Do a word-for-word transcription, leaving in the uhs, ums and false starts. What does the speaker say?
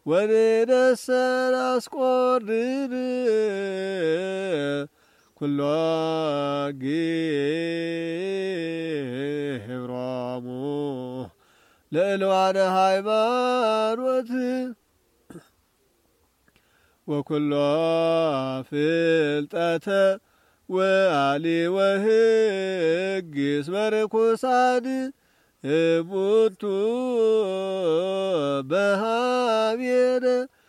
ወንደሰር አስቆርር ኩሎ ግብሮሙ ለእልዋነ ሃይማኖት ወኩሎ ፍልጠተ ወአሊ ወሕግ እስመ ርኩሳን እሙንቱ በኀቤነ